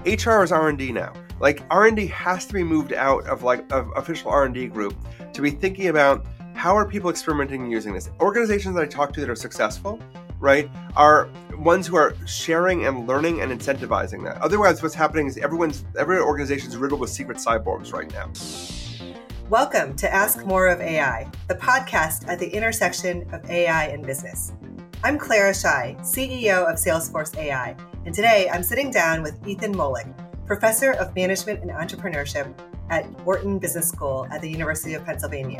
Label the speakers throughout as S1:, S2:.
S1: HR is R&D now. Like R&D has to be moved out of official R&D group to be thinking about how are people experimenting and using this. Organizations that I talk to that are successful, right, are ones who are sharing and learning and incentivizing that. Otherwise, what's happening is every organization is riddled with secret cyborgs right now.
S2: Welcome to Ask More of AI, the podcast at the intersection of AI and business. I'm Clara Shai, CEO of Salesforce AI, and today I'm sitting down with Ethan Mollick, Professor of Management and Entrepreneurship at Wharton Business School at the University of Pennsylvania.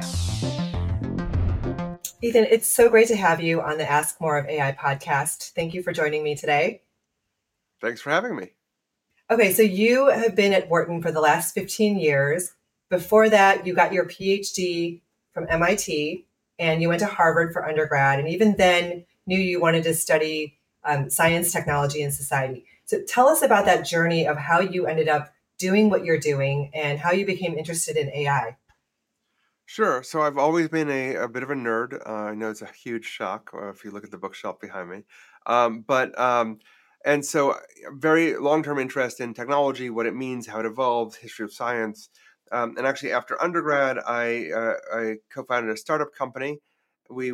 S2: Ethan, it's so great to have you on the Ask More of AI podcast. Thank you for joining me today.
S1: Thanks for having me.
S2: Okay, so you have been at Wharton for the last 15 years. Before that, you got your PhD from MIT, and you went to Harvard for undergrad, and even then knew you wanted to study science, technology, and society. So tell us about that journey of how you ended up doing what you're doing and how you became interested in AI.
S1: Sure. So I've always been a bit of a nerd. I know it's a huge shock if you look at the bookshelf behind me. And so very long-term interest in technology, what it means, how it evolved, history of science. And actually, after undergrad, I co-founded a startup company. We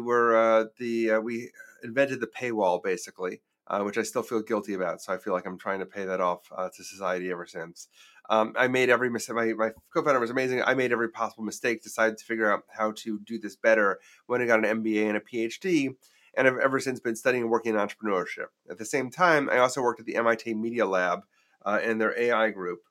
S1: invented the paywall, basically, which I still feel guilty about. So I feel like I'm trying to pay that off to society ever since. I made every mistake. My co-founder was amazing. I made every possible mistake, decided to figure out how to do this better when I got an MBA and a PhD. And I've ever since been studying and working in entrepreneurship. At the same time, I also worked at the MIT Media Lab in their AI group.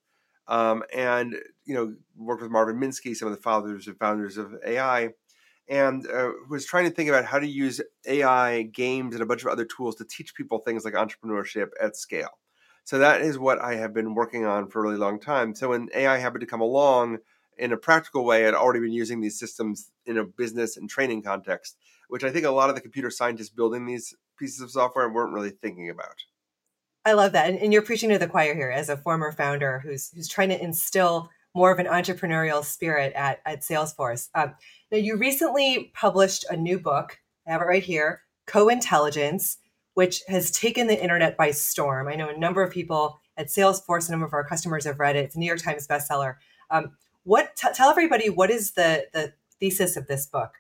S1: And worked with Marvin Minsky, some of the founders of AI, and was trying to think about how to use AI, games, and a bunch of other tools to teach people things like entrepreneurship at scale. So that is what I have been working on for a really long time. So when AI happened to come along in a practical way, I'd already been using these systems in a business and training context, which I think a lot of the computer scientists building these pieces of software weren't really thinking about.
S2: I love that. And you're preaching to the choir here as a former founder who's trying to instill more of an entrepreneurial spirit at Salesforce. Now, you recently published a new book. I have it right here, Co-Intelligence, which has taken the internet by storm. I know a number of people at Salesforce, a number of our customers have read it. It's a New York Times bestseller. Tell everybody, what is the thesis of this book?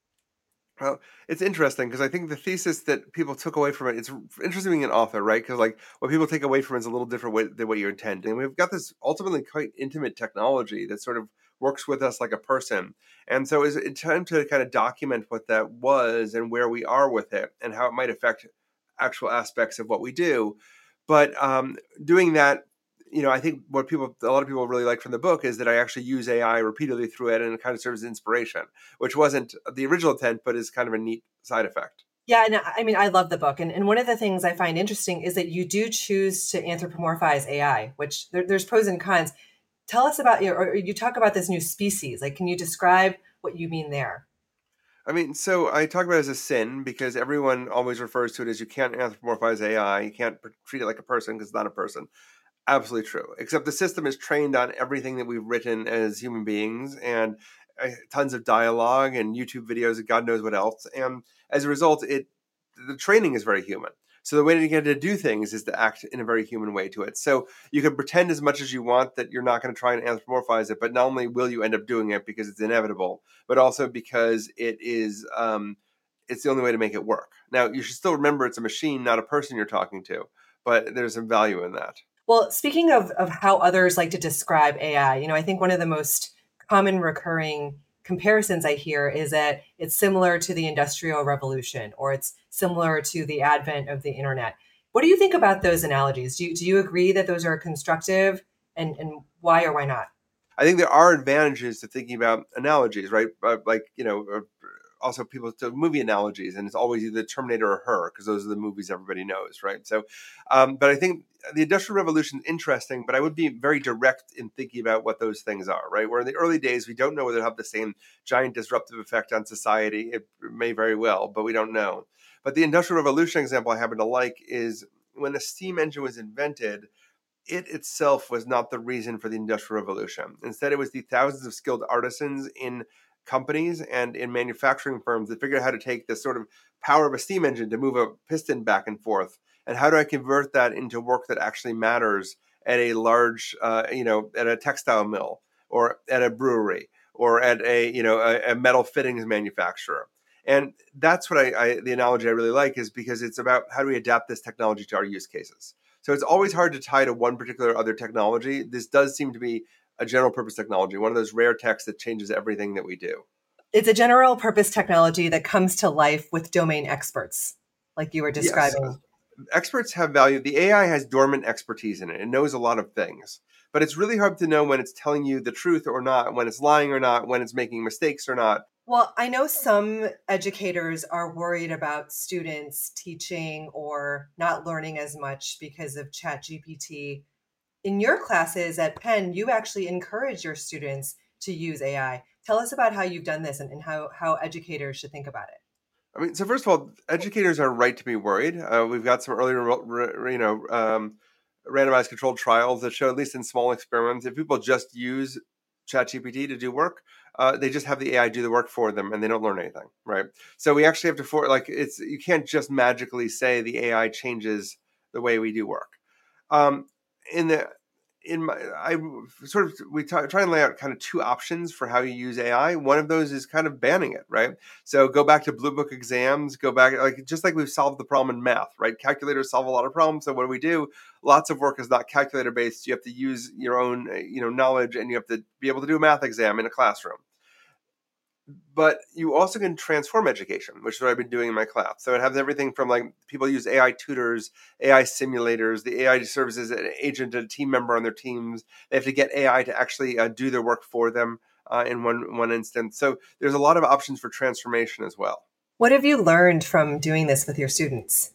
S1: Well, it's interesting because I think the thesis that people took away from it, it's interesting being an author, right? Because like what people take away from it is a little different than what you intend. And we've got this ultimately quite intimate technology that sort of works with us like a person. And so it's time to kind of document what that was and where we are with it and how it might affect actual aspects of what we do. But doing that, I think what a lot of people really like from the book is that I actually use AI repeatedly through it, and it kind of serves as inspiration, which wasn't the original intent, but is kind of a neat side effect.
S2: Yeah, and I mean, I love the book. And one of the things I find interesting is that you do choose to anthropomorphize AI, which there's pros and cons. Tell us about, or you talk about this new species. Like, can you describe what you mean there?
S1: I mean, so I talk about it as a sin because everyone always refers to it as you can't anthropomorphize AI. You can't treat it like a person because it's not a person. Absolutely true. Except the system is trained on everything that we've written as human beings and tons of dialogue and YouTube videos and God knows what else. And as a result, the training is very human. So the way to get it to do things is to act in a very human way to it. So you can pretend as much as you want that you're not going to try and anthropomorphize it, but not only will you end up doing it because it's inevitable, but also because it's the only way to make it work. Now, you should still remember it's a machine, not a person you're talking to, but there's some value in that.
S2: Well, speaking of how others like to describe AI, I think one of the most common recurring comparisons I hear is that it's similar to the Industrial Revolution or it's similar to the advent of the internet. What do you think about those analogies? Do you agree that those are constructive and why or why not?
S1: I think there are advantages to thinking about analogies, right? Also people to movie analogies, and it's always either Terminator or Her, because those are the movies everybody knows, right? So, but I think the Industrial Revolution is interesting, but I would be very direct in thinking about what those things are, right? Where in the early days, we don't know whether it'll have the same giant disruptive effect on society. It may very well, but we don't know. But the Industrial Revolution example I happen to like is when the steam engine was invented, it itself was not the reason for the Industrial Revolution. Instead, it was the thousands of skilled artisans in companies and in manufacturing firms that figured out how to take the sort of power of a steam engine to move a piston back and forth. And how do I convert that into work that actually matters at a large, at a textile mill or at a brewery or at a metal fittings manufacturer. And that's what the analogy I really like, is because it's about how do we adapt this technology to our use cases. So it's always hard to tie to one particular other technology. This does seem to be a general purpose technology, one of those rare techs that changes everything that we do.
S2: It's a general purpose technology that comes to life with domain experts, like you were
S1: Yes,
S2: describing.
S1: experts have value. The AI has dormant expertise in it. It knows a lot of things, but it's really hard to know when it's telling you the truth or not, when it's lying or not, when it's making mistakes or not.
S2: Well, I know some educators are worried about students teaching or not learning as much because of ChatGPT. In your classes at Penn, you actually encourage your students to use AI. Tell us about how you've done this and how educators should think about it.
S1: I mean, so first of all, educators are right to be worried. We've got some early, randomized controlled trials that show, at least in small experiments, if people just use ChatGPT to do work, they just have the AI do the work for them, and they don't learn anything, right? So we actually have you can't just magically say the AI changes the way we do work. Um, in the in my I sort of we try and lay out kind of two options for how you use AI. One of those is kind of banning it, right? So go back to blue book exams, go back, just like we've solved the problem in math, right? Calculators solve a lot of problems. So what do we do? Lots of work is not calculator based. You have to use your own knowledge, and you have to be able to do a math exam in a classroom. But you also can transform education, which is what I've been doing in my class. So it has everything from, like, people use AI tutors, AI simulators. The AI serves as an agent, a team member on their teams. They have to get AI to actually do their work for them in one instance. So there's a lot of options for transformation as well.
S2: What have you learned from doing this with your students?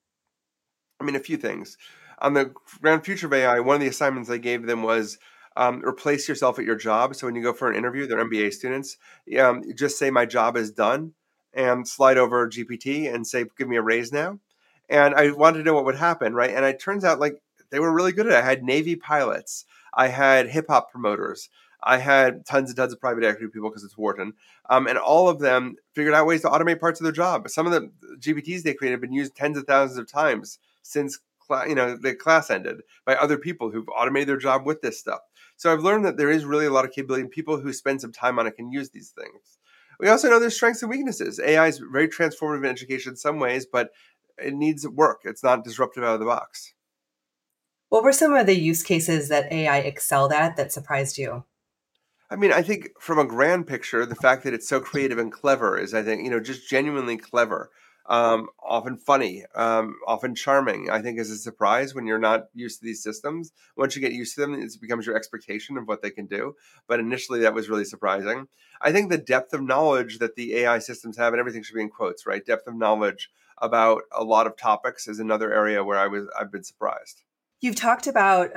S1: I mean, a few things. On the ground future of AI, one of the assignments I gave them was replace yourself at your job. So when you go for an interview, they're MBA students, just say, my job is done, and slide over GPT and say, give me a raise now. And I wanted to know what would happen, right? And it turns out, like, they were really good at it. I had Navy pilots. I had hip hop promoters. I had tons and tons of private equity people, because it's Wharton. And all of them figured out ways to automate parts of their job. Some of the GPTs they created have been used tens of thousands of times since the class ended, by other people who've automated their job with this stuff. So I've learned that there is really a lot of capability, and people who spend some time on it can use these things. We also know there's strengths and weaknesses. AI is very transformative in education in some ways, but it needs work. It's not disruptive out of the box.
S2: What were some of the use cases that AI excelled at that surprised you?
S1: I mean, I think from a grand picture, the fact that it's so creative and clever is, I think, just genuinely clever. Often funny, often charming, I think, is a surprise when you're not used to these systems. Once you get used to them, it becomes your expectation of what they can do. But initially, that was really surprising. I think the depth of knowledge that the AI systems have, and everything should be in quotes, right? Depth of knowledge about a lot of topics is another area where I've been surprised.
S2: You've talked about,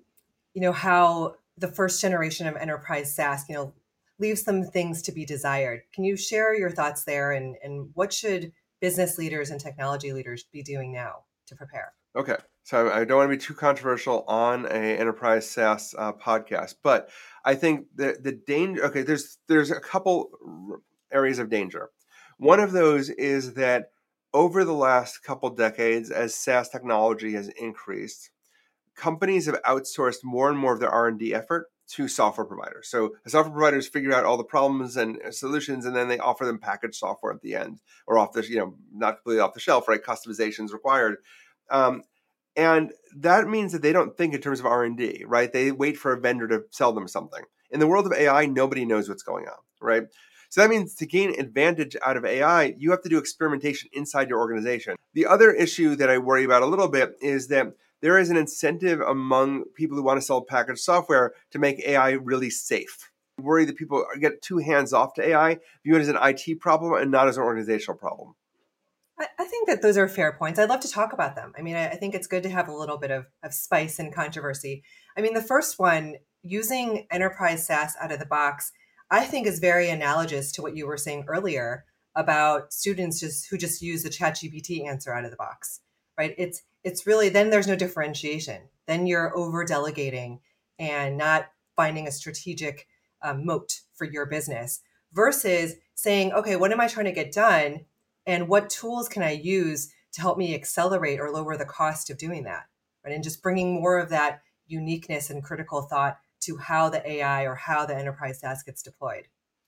S2: how the first generation of enterprise SaaS, leaves some things to be desired. Can you share your thoughts there, and what should business leaders and technology leaders be doing now to prepare?
S1: Okay, so I don't want to be too controversial on a enterprise SaaS podcast, but I think the danger. Okay, there's a couple areas of danger. One of those is that over the last couple decades, as SaaS technology has increased, companies have outsourced more and more of their R&D effort to software providers. So the software providers figure out all the problems and solutions, and then they offer them packaged software at the end, or off the, not completely off the shelf, right? Customizations required. Um, and that means that they don't think in terms of R&D, right? They wait for a vendor to sell them something. In the world of AI, nobody knows what's going on, right? So that means to gain advantage out of AI, you have to do experimentation inside your organization. The other issue that I worry about a little bit is that there is an incentive among people who want to sell packaged software to make AI really safe. I worry that people get too hands off to AI, view it as an IT problem and not as an organizational problem.
S2: I think that those are fair points. I'd love to talk about them. I mean, I think it's good to have a little bit of spice and controversy. I mean, the first one, using enterprise SaaS out of the box, I think is very analogous to what you were saying earlier about students who just use the ChatGPT answer out of the box, right? It's really, then there's no differentiation. Then you're over delegating and not finding a strategic moat for your business versus saying, okay, what am I trying to get done? And what tools can I use to help me accelerate or lower the cost of doing that, right? And just bringing more of that uniqueness and critical thought to how the AI or how the enterprise SaaS gets deployed.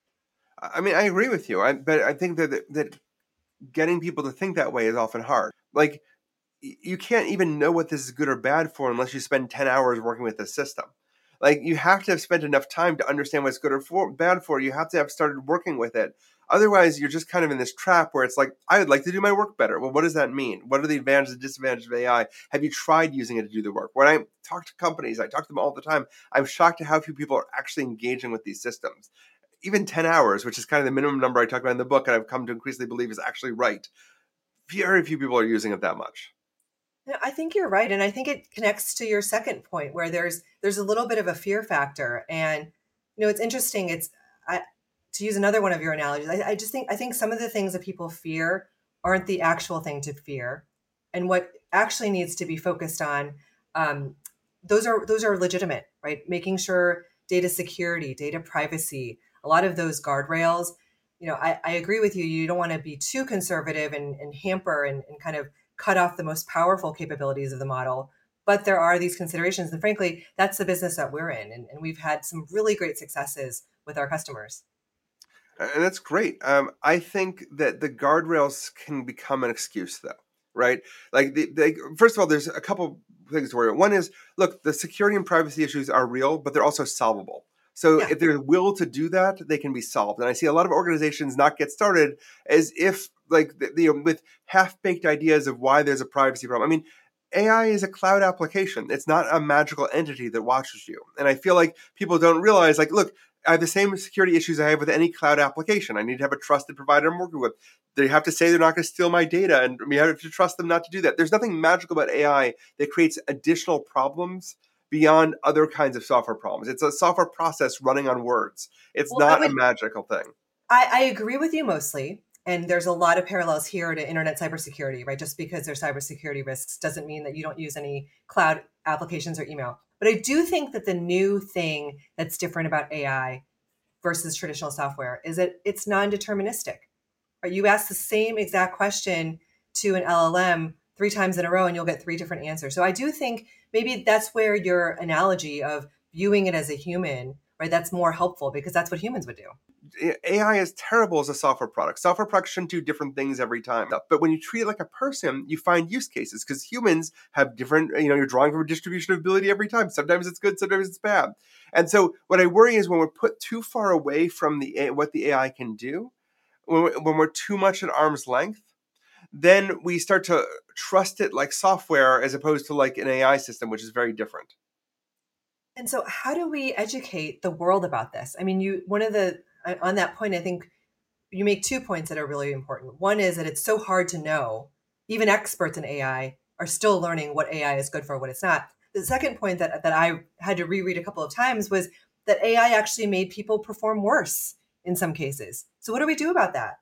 S1: I mean, I agree with you, but I think that getting people to think that way is often hard. Like, you can't even know what this is good or bad for unless you spend 10 hours working with the system. Like, you have to have spent enough time to understand what's good or bad for. You have to have started working with it. Otherwise, you're just kind of in this trap where it's like, I would like to do my work better. Well, what does that mean? What are the advantages and disadvantages of AI? Have you tried using it to do the work? When I talk to companies, I talk to them all the time. I'm shocked at how few people are actually engaging with these systems. Even 10 hours, which is kind of the minimum number I talk about in the book, and I've come to increasingly believe is actually right. Very few people are using it that much.
S2: Yeah, I think you're right, and I think it connects to your second point, where there's a little bit of a fear factor, and it's interesting. I, to use another one of your analogies. I think some of the things that people fear aren't the actual thing to fear, and what actually needs to be focused on. Um, those are legitimate, right? Making sure data security, data privacy, a lot of those guardrails. I agree with you. You don't want to be too conservative and hamper and kind of cut off the most powerful capabilities of the model. But there are these considerations. And frankly, that's the business that we're in. And we've had some really great successes with our customers.
S1: And that's great. I think that the guardrails can become an excuse, though, right? Like, first of all, there's a couple things to worry about. One is, look, the security and privacy issues are real, but they're also solvable. So
S2: Yeah.
S1: if there's will to do that, they can be solved. And I see a lot of organizations not get started as if, like, with half-baked ideas of why there's a privacy problem. I mean, AI is a cloud application. It's not a magical entity that watches you. And I feel like people don't realize, like, look, I have the same security issues I have with any cloud application. I need to have a trusted provider I'm working with. They have to say they're not going to steal my data, and we have to trust them not to do that. There's nothing magical about AI that creates additional problems beyond other kinds of software problems. It's a software process running on words. It's
S2: Well, I
S1: not a
S2: would
S1: magical thing.
S2: I agree with you mostly. And there's a lot of parallels here to internet cybersecurity, right? Just because there's cybersecurity risks doesn't mean that you don't use any cloud applications or email. But I do think that the new thing that's different about AI versus traditional software is that it's non-deterministic. Right? You ask the same exact question to an LLM three times in a row and you'll get three different answers. So I do think maybe that's where your analogy of viewing it as a human, right? That's more helpful because that's what humans would do.
S1: AI is terrible as a software product. Software products shouldn't do different things every time. But when you treat it like a person, you find use cases because humans have different, you're drawing from a distribution of ability every time. Sometimes it's good, sometimes it's bad. And so what I worry is when we're put too far away from what the AI can do, when we're too much at arm's length, then we start to trust it like software as opposed to like an AI system, which is very different.
S2: And so how do we educate the world about this? I mean, on that point, I think you make 2 points that are really important. One is that it's so hard to know. Even experts in AI are still learning what AI is good for, what it's not. The second point that I had to reread a couple of times was that AI actually made people perform worse in some cases. So what do we do about that?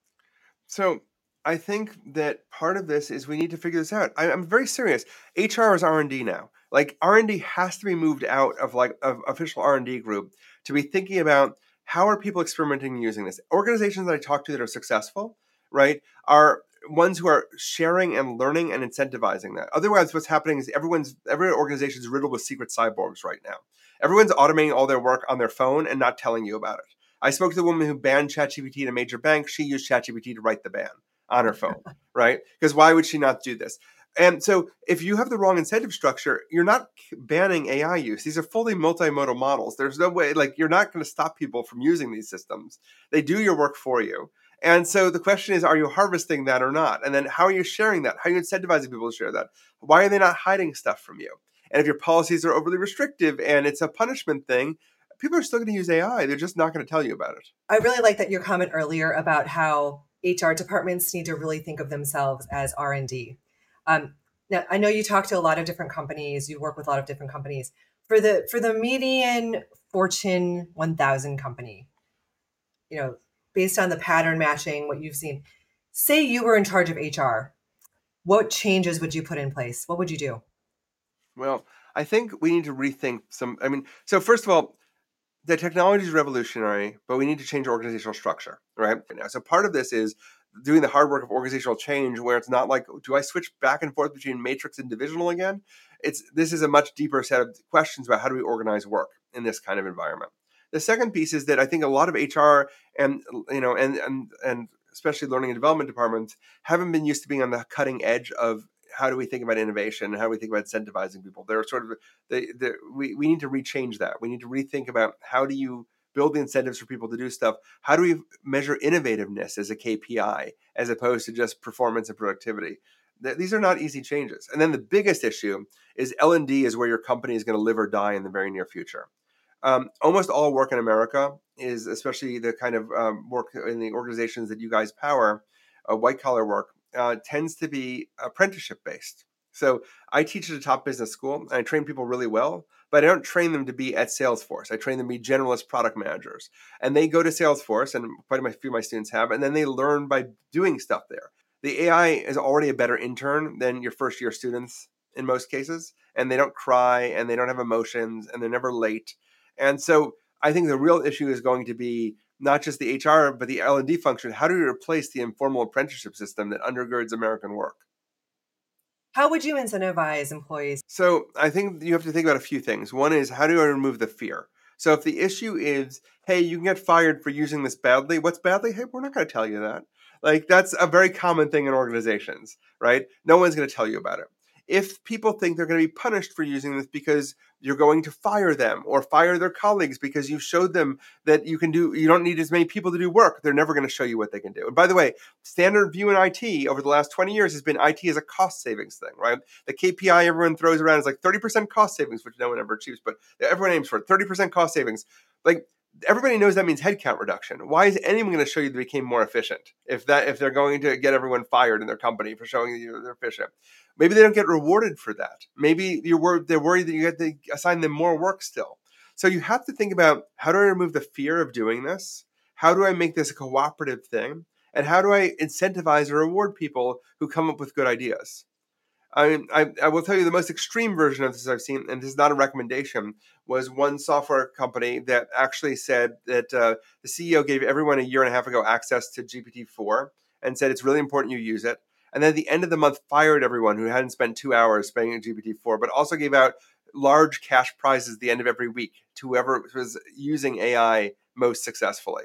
S1: So I think that part of this is we need to figure this out. I'm very serious. HR is R&D now. Like, R&D has to be moved out of like of official R&D group to be thinking about how are people experimenting and using this. Organizations that I talk to that are successful, right, are ones who are sharing and learning and incentivizing that. Otherwise, what's happening is every organization is riddled with secret cyborgs right now. Everyone's automating all their work on their phone and not telling you about it. I spoke to the woman who banned ChatGPT at a major bank. She used ChatGPT to write the ban on her phone, right? Because why would she not do this? And so if you have the wrong incentive structure, you're not banning AI use. These are fully multimodal models. There's no way, like, you're not going to stop people from using these systems. They do your work for you. And so the question is, are you harvesting that or not? And then how are you sharing that? How are you incentivizing people to share that? Why are they not hiding stuff from you? And if your policies are overly restrictive and it's a punishment thing, people are still going to use AI. They're just not going to tell you about it.
S2: I really like that your comment earlier about how HR departments need to really think of themselves as R&D. Now, I know you talk to a lot of different companies. You work with a lot of different companies. For the median Fortune 1000 company, based on the pattern matching, what you've seen, say you were in charge of HR, what changes would you put in place? What would you do?
S1: Well, I think we need to rethink some. I mean, so first of all, the technology is revolutionary, but we need to change organizational structure, right? Now, so part of this is doing the hard work of organizational change, where it's not like, do I switch back and forth between matrix and divisional again? This is a much deeper set of questions about how do we organize work in this kind of environment. The second piece is that I think a lot of HR and and especially learning and development departments haven't been used to being on the cutting edge of how do we think about innovation and how do we think about incentivizing people. They're sort of we need to rechange that. We need to rethink about how do you build the incentives for people to do stuff. How do we measure innovativeness as a KPI as opposed to just performance and productivity? These are not easy changes. And then the biggest issue is L&D is where your company is going to live or die in the very near future. Almost all work in America is, especially the kind of work in the organizations that you guys power, white collar work, tends to be apprenticeship based. So I teach at a top business school and I train people really well, but I don't train them to be at Salesforce. I train them to be generalist product managers. And they go to Salesforce, and quite a few of my students have, and then they learn by doing stuff there. The AI is already a better intern than your first year students in most cases, and they don't cry and they don't have emotions and they're never late. And so I think the real issue is going to be not just the HR, but the L&D function. How do we replace the informal apprenticeship system that undergirds American work?
S2: How would you incentivize employees?
S1: So I think you have to think about a few things. One is, how do I remove the fear? So if the issue is, hey, you can get fired for using this badly, what's badly? Hey, we're not going to tell you that. Like, that's a very common thing in organizations, right? No one's going to tell you about it. If people think they're going to be punished for using this because you're going to fire them or fire their colleagues because you showed them that you don't need as many people to do work, they're never going to show you what they can do. And by the way, standard view in IT over the last 20 years has been IT as a cost savings thing, right? The KPI everyone throws around is like 30% cost savings, which no one ever achieves, but everyone aims for it. 30% cost savings. Like, everybody knows that means headcount reduction. Why is anyone going to show you they became more efficient if they're going to get everyone fired in their company for showing you they're efficient? Maybe they don't get rewarded for that. Maybe they're worried that you have to assign them more work still. So you have to think about, how do I remove the fear of doing this? How do I make this a cooperative thing? And how do I incentivize or reward people who come up with good ideas? I will tell you the most extreme version of this I've seen, and this is not a recommendation, was one software company that actually said that the CEO gave everyone a year and a half ago access to GPT-4 and said it's really important you use it. And then at the end of the month, fired everyone who hadn't spent 2 hours spending GPT-4, but also gave out large cash prizes at the end of every week to whoever was using AI most successfully,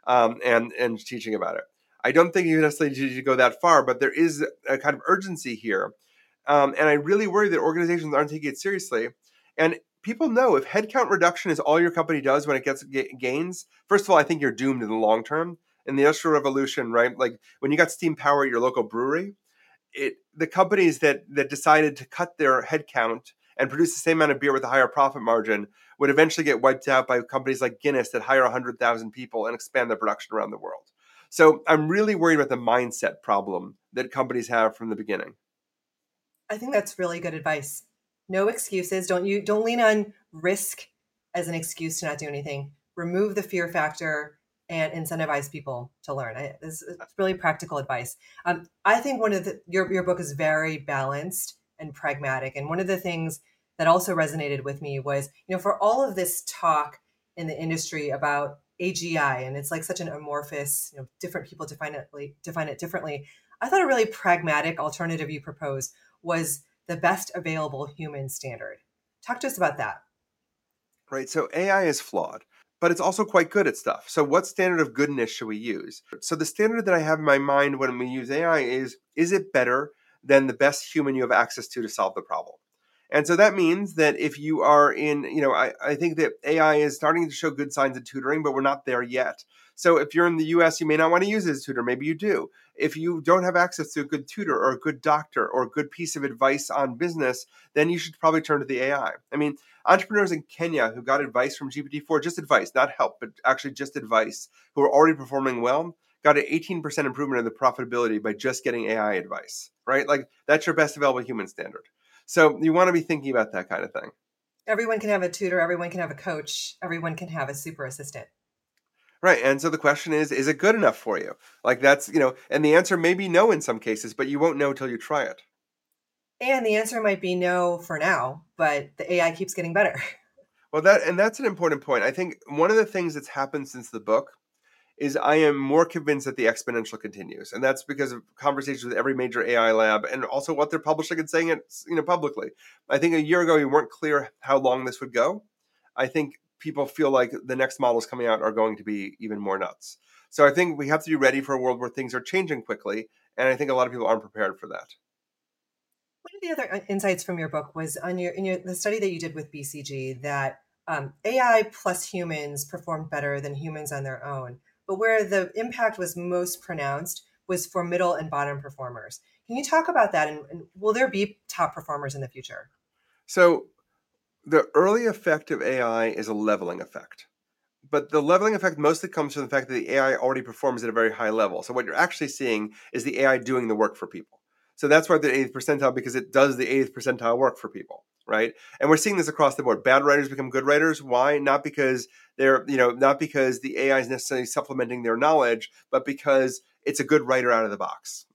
S1: and teaching about it. I don't think you necessarily need to go that far, but there is a kind of urgency here. And I really worry that organizations aren't taking it seriously. And people know, if headcount reduction is all your company does when it gets gains, first of all, I think you're doomed in the long term. In the Industrial Revolution, right? Like when you got steam power at your local brewery, the companies that decided to cut their headcount and produce the same amount of beer with a higher profit margin would eventually get wiped out by companies like Guinness that hire 100,000 people and expand their production around the world. So I'm really worried about the mindset problem that companies have from the beginning.
S2: I think that's really good advice. No excuses. Don't lean on risk as an excuse to not do anything. Remove the fear factor and incentivize people to learn. It's really practical advice. I think your book is very balanced and pragmatic. And one of the things that also resonated with me was, for all of this talk in the industry about AGI, and it's like such an amorphous, different people define it differently. I thought a really pragmatic alternative you proposed was the best available human standard. Talk to us about that.
S1: Right. So AI is flawed, but it's also quite good at stuff. So what standard of goodness should we use? So the standard that I have in my mind when we use AI is it better than the best human you have access to solve the problem? And so that means that if you are I think that AI is starting to show good signs of tutoring, but we're not there yet. So if you're in the US, you may not want to use it as a tutor. Maybe you do. If you don't have access to a good tutor or a good doctor or a good piece of advice on business, then you should probably turn to the AI. I mean, entrepreneurs in Kenya who got advice from GPT-4, just advice, not help, but actually just advice, who are already performing well, got an 18% improvement in the profitability by just getting AI advice, right? Like, that's your best available human standard. So you want to be thinking about that kind of thing.
S2: Everyone can have a tutor. Everyone can have a coach. Everyone can have a super assistant.
S1: Right. And so the question is it good enough for you? Like, that's, and the answer may be no in some cases, but you won't know until you try it.
S2: And the answer might be no for now, but the AI keeps getting better.
S1: Well, that's an important point. I think one of the things that's happened since the book is I am more convinced that the exponential continues, and that's because of conversations with every major AI lab, and also what they're publishing and saying it, publicly. I think a year ago you weren't clear how long this would go. I think people feel like the next models coming out are going to be even more nuts. So I think we have to be ready for a world where things are changing quickly, and I think a lot of people aren't prepared for that.
S2: One of the other insights from your book was on the study that you did with BCG that AI plus humans performed better than humans on their own, but where the impact was most pronounced was for middle and bottom performers. Can you talk about that, and will there be top performers in the future?
S1: So the early effect of AI is a leveling effect. But the leveling effect mostly comes from the fact that the AI already performs at a very high level. So what you're actually seeing is the AI doing the work for people. So that's why the 80th percentile, because it does the 80th percentile work for people, right? And we're seeing this across the board. Bad writers become good writers. Why? Not because not because the AI is necessarily supplementing their knowledge, but because it's a good writer out of the box.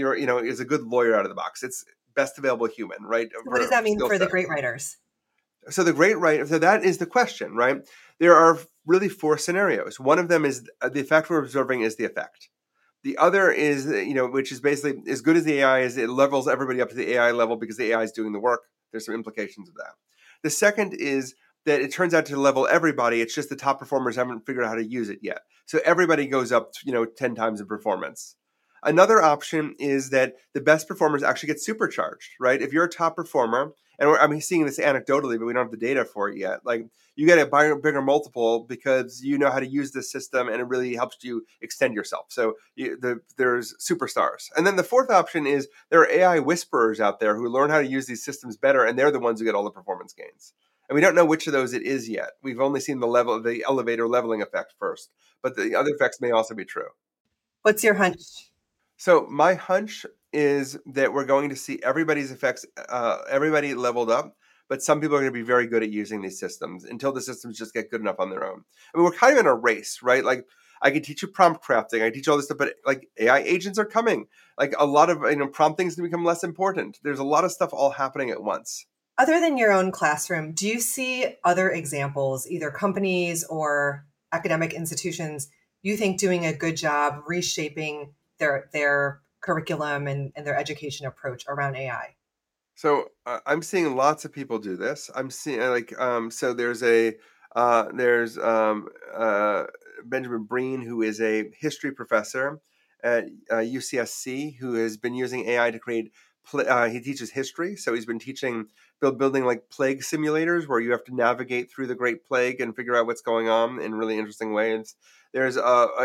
S1: Is a good lawyer out of the box. It's best available human, right?
S2: So what does that mean
S1: Skill
S2: for the
S1: set.
S2: great writers?
S1: So the great writer, so that is the question, right? There are really four scenarios. One of them is the effect we're observing is the effect. The other is, which is basically as good as the AI is, it levels everybody up to the AI level because the AI is doing the work. There's some implications of that. The second is that it turns out to level everybody. It's just the top performers haven't figured out how to use it yet. So everybody goes up, 10 times in performance. Another option is that the best performers actually get supercharged, right? If you're a top performer, and I'm seeing this anecdotally, but we don't have the data for it yet. Like you get a bigger multiple because you know how to use this system, and it really helps you extend yourself. So there's superstars, and then the fourth option is there are AI whisperers out there who learn how to use these systems better, and they're the ones who get all the performance gains. And we don't know which of those it is yet. We've only seen the elevator leveling effect first, but the other effects may also be true.
S2: What's your hunch?
S1: So my hunch is that we're going to see everybody's effects, everybody leveled up, but some people are going to be very good at using these systems until the systems just get good enough on their own. I mean, we're kind of in a race, right? Like I can teach you prompt crafting, I teach all this stuff, but like AI agents are coming. Like a lot of prompting is going to become less important. There's a lot of stuff all happening at once.
S2: Other than your own classroom, do you see other examples, either companies or academic institutions, you think doing a good job reshaping their curriculum and their education approach around AI?
S1: So I'm seeing lots of people do this. I'm seeing so there's Benjamin Breen, who is a history professor at UCSC, who has been using AI to create. He teaches history, so he's been building like plague simulators where you have to navigate through the Great Plague and figure out what's going on in really interesting ways. There's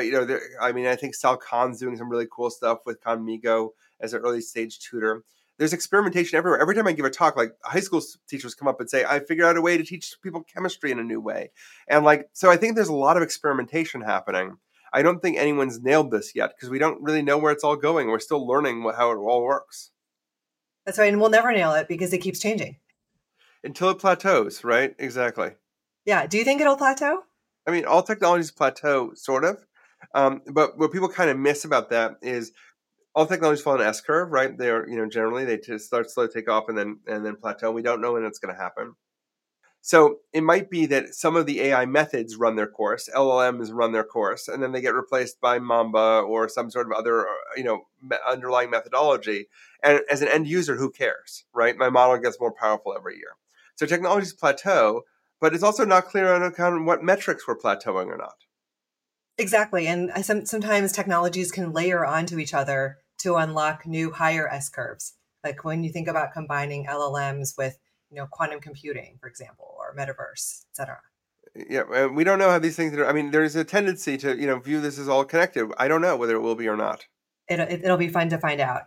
S1: I think Sal Khan's doing some really cool stuff with Khanmigo as an early stage tutor. There's experimentation everywhere. Every time I give a talk, like high school teachers come up and say, I figured out a way to teach people chemistry in a new way. And so I think there's a lot of experimentation happening. I don't think anyone's nailed this yet because we don't really know where it's all going. We're still learning how it all works.
S2: That's right. And we'll never nail it because it keeps changing.
S1: Until it plateaus, right? Exactly.
S2: Yeah. Do you think it'll plateau?
S1: I mean, all technologies plateau, sort of. But what people kind of miss about that is all technologies follow an S curve, right? They're generally they just start slow, take off, and then plateau. We don't know when it's going to happen. So it might be that some of the AI methods run their course, LLMs run their course, and then they get replaced by Mamba or some sort of other underlying methodology. And as an end user, who cares, right? My model gets more powerful every year. So technologies plateau, but it's also not clear on account of what metrics we're plateauing or not.
S2: Exactly. And sometimes technologies can layer onto each other to unlock new higher S curves. Like when you think about combining LLMs with, quantum computing, for example, or metaverse, et cetera.
S1: Yeah, we don't know how these things are. I mean, there's a tendency to view this as all connected. I don't know whether it will be or not.
S2: It'll be fun to find out.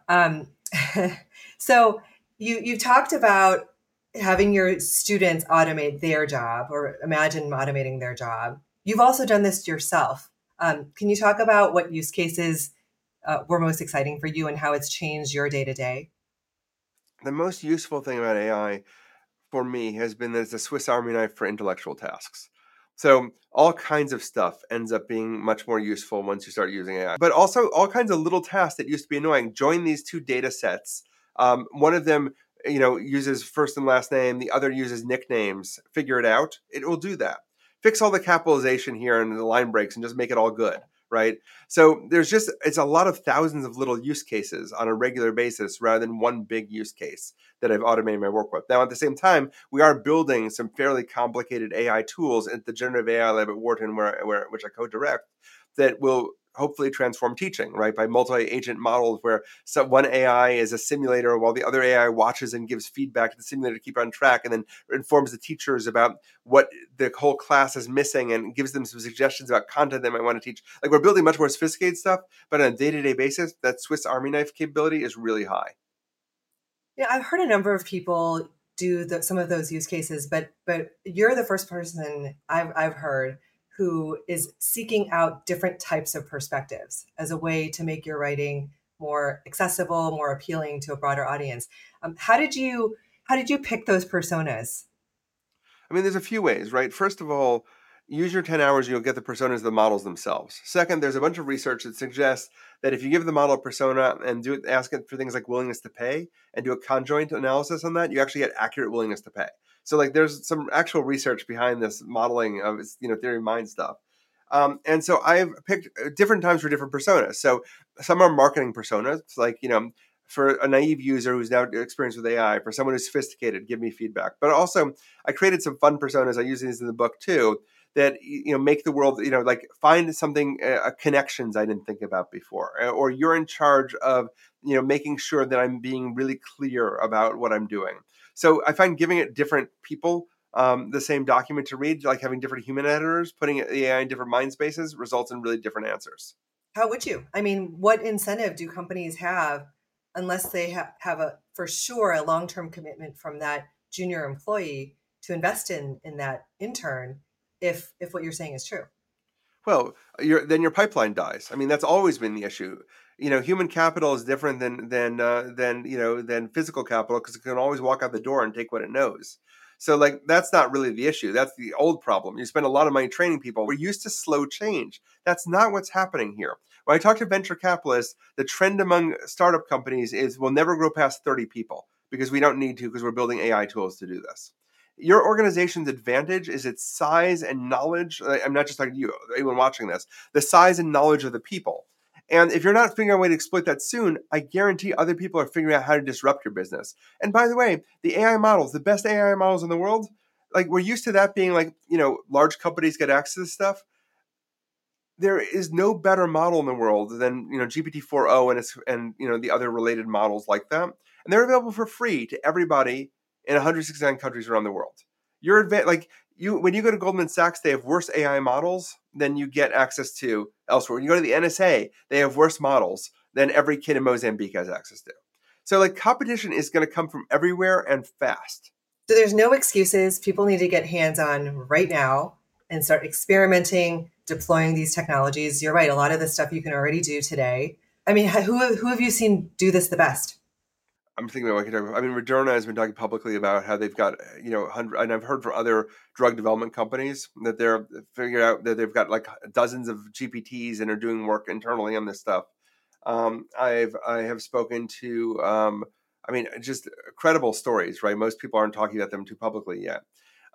S2: So you talked about having your students automate their job or imagine automating their job. You've also done this yourself. Can you talk about what use cases were most exciting for you and how it's changed your day to day?
S1: The most useful thing about AI for me has been that it's a Swiss Army knife for intellectual tasks. So all kinds of stuff ends up being much more useful once you start using AI. But also all kinds of little tasks that used to be annoying. Join these two data sets. One of them, uses first and last name. The other uses nicknames. Figure it out. It will do that. Fix all the capitalization here and the line breaks and just make it all good. right? So it's a lot of thousands of little use cases on a regular basis rather than one big use case that I've automated my work with. Now, at the same time, we are building some fairly complicated AI tools at the Generative AI Lab at Wharton, which I co-direct, that will hopefully transform teaching, right? By multi-agent models where one AI is a simulator while the other AI watches and gives feedback to the simulator to keep on track, and then informs the teachers about what the whole class is missing and gives them some suggestions about content they might want to teach. Like, we're building much more sophisticated stuff, but on a day-to-day basis, that Swiss Army knife capability is really high.
S2: Yeah, I've heard a number of people do some of those use cases, but you're the first person I've heard who is seeking out different types of perspectives as a way to make your writing more accessible, more appealing to a broader audience. How did you pick those personas?
S1: I mean, there's a few ways, right? First of all, use your 10 hours, you'll get the personas of the models themselves. Second, there's a bunch of research that suggests that if you give the model a persona and ask it for things like willingness to pay and do a conjoint analysis on that, you actually get accurate willingness to pay. So, like, there's some actual research behind this modeling of, theory of mind stuff. And so I've picked different times for different personas. So some are marketing personas, like, for a naive user who's now experienced with AI, for someone who's sophisticated, give me feedback. But also, I created some fun personas. I use these in the book too, that make the world, like, find something, connections I didn't think about before, or you're in charge of making sure that I'm being really clear about what I'm doing. So I find giving it different people the same document to read, like having different human editors, putting the AI in different mind spaces, results in really different answers.
S2: How would you? I mean, what incentive do companies have unless they have a for sure a long-term commitment from that junior employee to invest in that intern if what you're saying is true?
S1: Well, then your pipeline dies. I mean, that's always been the issue. Human capital is different than physical capital, because it can always walk out the door and take what it knows. So, like, that's not really the issue. That's the old problem. You spend a lot of money training people. We're used to slow change. That's not what's happening here. When I talk to venture capitalists, the trend among startup companies is we'll never grow past 30 people because we don't need to, because we're building AI tools to do this. Your organization's advantage is its size and knowledge. I'm not just talking to you, anyone watching this, the size and knowledge of the people. And if you're not figuring out a way to exploit that soon, I guarantee other people are figuring out how to disrupt your business. And by the way, the AI models, the best AI models in the world, like, we're used to that being like, large companies get access to this stuff. There is no better model in the world than GPT-4o and the other related models like that, and they're available for free to everybody in 169 countries around the world. When you go to Goldman Sachs, they have worse AI models than you get access to elsewhere. When you go to the NSA, they have worse models than every kid in Mozambique has access to. So, like, competition is going to come from everywhere and fast.
S2: So there's no excuses. People need to get hands on right now and start experimenting, deploying these technologies. You're right. A lot of this stuff you can already do today. I mean, who have you seen do this the best?
S1: I'm thinking about what I can talk about. I mean, Moderna has been talking publicly about how they've got, and I've heard from other drug development companies that they're figuring out that they've got like dozens of GPTs and are doing work internally on this stuff. I have spoken to, just credible stories, right? Most people aren't talking about them too publicly yet.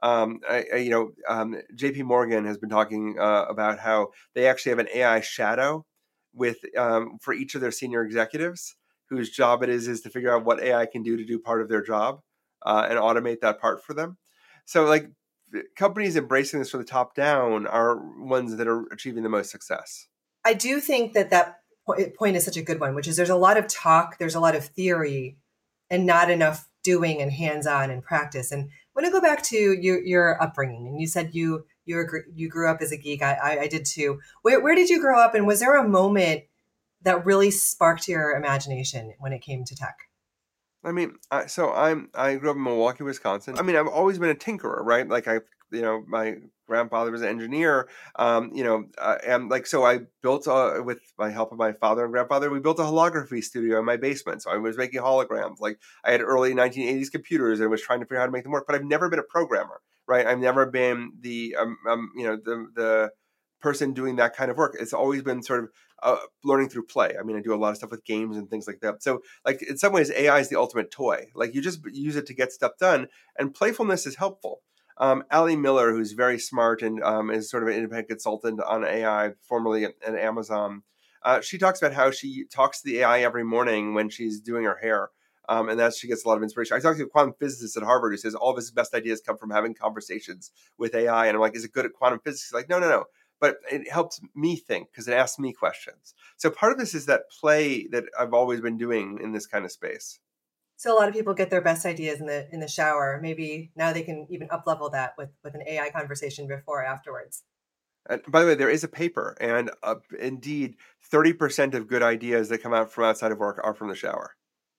S1: JP Morgan has been talking about how they actually have an AI shadow with for each of their senior executives, whose job it is to figure out what AI can do to do part of their job and automate that part for them. So, like, companies embracing this from the top down are ones that are achieving the most success.
S2: I do think that point is such a good one, which is there's a lot of talk, there's a lot of theory, and not enough doing and hands-on and practice. And I want to go back to your upbringing. And you said you grew up as a geek. I did too. Where did you grow up, and was there a moment that really sparked your imagination when it came to tech?
S1: I mean, I grew up in Milwaukee, Wisconsin. I mean, I've always been a tinkerer, right? Like, my grandfather was an engineer, and like, so I built with my help of my father and grandfather, we built a holography studio in my basement. So I was making holograms. Like, I had early 1980s computers and was trying to figure out how to make them work. But I've never been a programmer, right? I've never been the person doing that kind of work. It's always been sort of learning through play. I mean, I do a lot of stuff with games and things like that. So, like, in some ways, AI is the ultimate toy. Like, you just use it to get stuff done, and playfulness is helpful. Ali Miller, who's very smart and is sort of an independent consultant on AI, formerly at Amazon, she talks about how she talks to the AI every morning when she's doing her hair. And that she gets a lot of inspiration. I talked to a quantum physicist at Harvard who says all of his best ideas come from having conversations with AI. And I'm like, is it good at quantum physics? He's like, no, no, no. But it helps me think because it asks me questions. So part of this is that play that I've always been doing in this kind of space.
S2: So a lot of people get their best ideas in the shower. Maybe now they can even up level that with an AI conversation before or afterwards.
S1: And by the way, there is a paper, and indeed, 30% of good ideas that come out from outside of work are from the shower.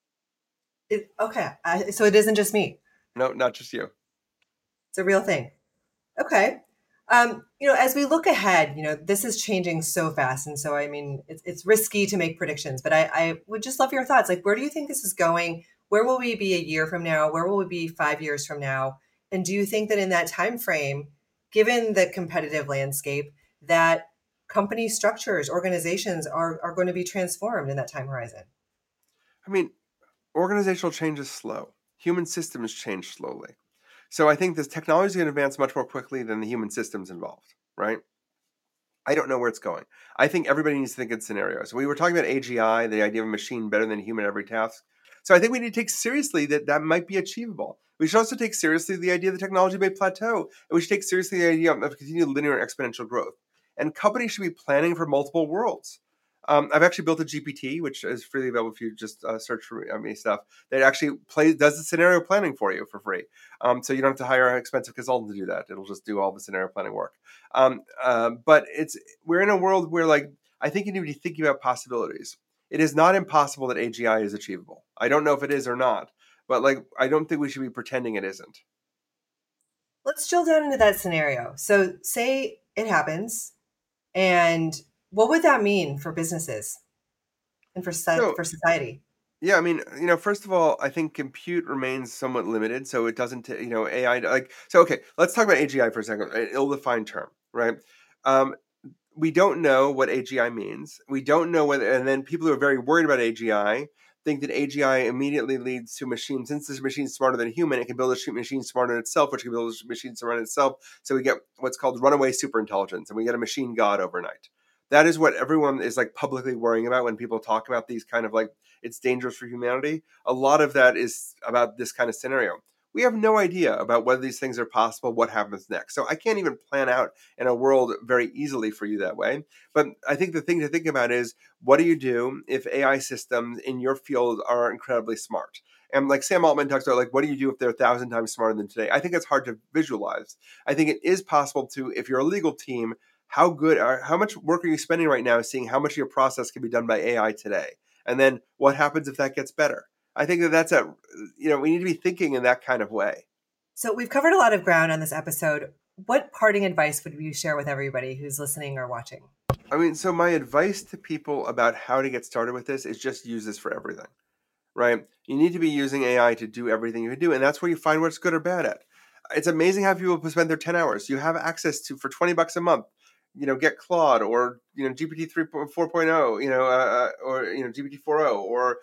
S2: Okay, so it isn't just me.
S1: No, not just you.
S2: It's a real thing. Okay. As we look ahead, this is changing so fast. And so, I mean, it's risky to make predictions, but I would just love your thoughts. Like, where do you think this is going? Where will we be a year from now? Where will we be 5 years from now? And do you think that in that time frame, given the competitive landscape, that company structures, organizations are going to be transformed in that time horizon?
S1: I mean, organizational change is slow. Human systems change slowly. So I think this technology is going to advance much more quickly than the human systems involved, right? I don't know where it's going. I think everybody needs to think in scenarios. We were talking about AGI, the idea of a machine better than a human at every task. So I think we need to take seriously that might be achievable. We should also take seriously the idea the technology may plateau, and we should take seriously the idea of continued linear and exponential growth. And companies should be planning for multiple worlds. I've actually built a GPT, which is freely available if you just search for me stuff. That actually does the scenario planning for you for free. So you don't have to hire an expensive consultant to do that. It'll just do all the scenario planning work. But we're in a world where I think you need to be thinking about possibilities. It is not impossible that AGI is achievable. I don't know if it is or not, but I don't think we should be pretending it isn't.
S2: Let's drill down into that scenario. So, say it happens, and what would that mean for businesses and
S1: So
S2: for society?
S1: yeah, I mean, first of all, I think compute remains somewhat limited, so it doesn't, AI so. Okay, let's talk about AGI for a second. An ill-defined term, right? Um, we don't know what AGI means. We don't know whether, and then people who are very worried about AGI think that AGI immediately leads to machine. Since this machine is smarter than a human, it can build a machine smarter than itself, which can build a machine smarter than itself. So we get what's called runaway superintelligence, and we get a machine god overnight. That is what everyone is publicly worrying about when people talk about these kind of it's dangerous for humanity. A lot of that is about this kind of scenario. We have no idea about whether these things are possible, what happens next. So I can't even plan out in a world very easily for you that way. But I think the thing to think about is, what do you do if AI systems in your field are incredibly smart? And Sam Altman talks about, what do you do if they're 1,000 times smarter than today? I think it's hard to visualize. I think it is possible to, if you're a legal team, how much work are you spending right now seeing how much of your process can be done by AI today? And then what happens if that gets better? I think that's we need to be thinking in that kind of way.
S2: So we've covered a lot of ground on this episode. What parting advice would you share with everybody who's listening or watching?
S1: I mean, so my advice to people about how to get started with this is just use this for everything, right? You need to be using AI to do everything you can do, and that's where you find what's good or bad at. It's amazing how people spend their 10 hours. You have access to, for $20 a month, get Claude or, GPT 3.4.0, or, GPT 4.0 or,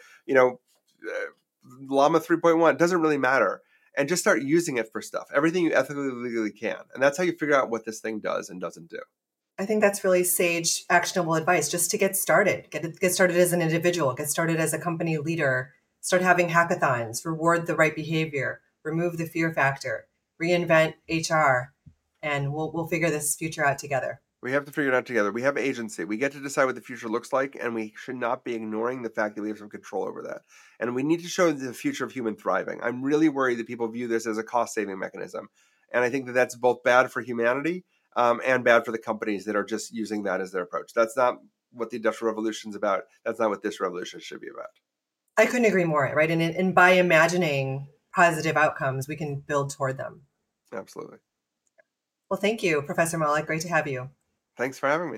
S1: Llama 3.1. It doesn't really matter. And just start using it for stuff, everything you ethically, legally can. And that's how you figure out what this thing does and doesn't do.
S2: I think that's really sage, actionable advice just to get started. Get started as an individual, get started as a company leader, start having hackathons, reward the right behavior, remove the fear factor, reinvent HR, and we'll figure this future out together.
S1: We have to figure it out together. We have agency. We get to decide what the future looks like, and we should not be ignoring the fact that we have some control over that. And we need to show the future of human thriving. I'm really worried that people view this as a cost-saving mechanism. And I think that that's both bad for humanity and bad for the companies that are just using that as their approach. That's not what the Industrial Revolution is about. That's not what this revolution should be about.
S2: I couldn't agree more, right? And by imagining positive outcomes, we can build toward them.
S1: Absolutely.
S2: Well, thank you, Professor Malik. Great to have you.
S1: Thanks for having me.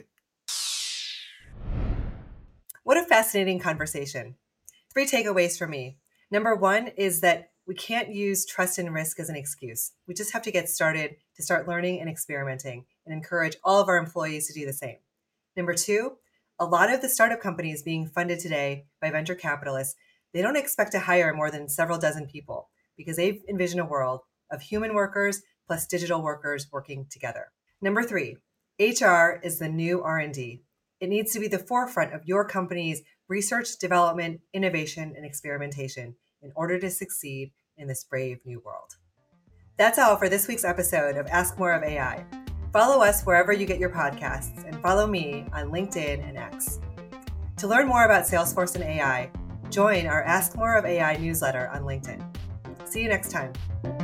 S2: What a fascinating conversation. 3 takeaways for me. Number 1 is that we can't use trust and risk as an excuse. We just have to get started to start learning and experimenting and encourage all of our employees to do the same. Number 2, a lot of the startup companies being funded today by venture capitalists, they don't expect to hire more than several dozen people because they envision a world of human workers plus digital workers working together. Number 3, HR is the new R&D. It needs to be the forefront of your company's research, development, innovation, and experimentation in order to succeed in this brave new world. That's all for this week's episode of Ask More of AI. Follow us wherever you get your podcasts and follow me on LinkedIn and X. To learn more about Salesforce and AI, join our Ask More of AI newsletter on LinkedIn. See you next time.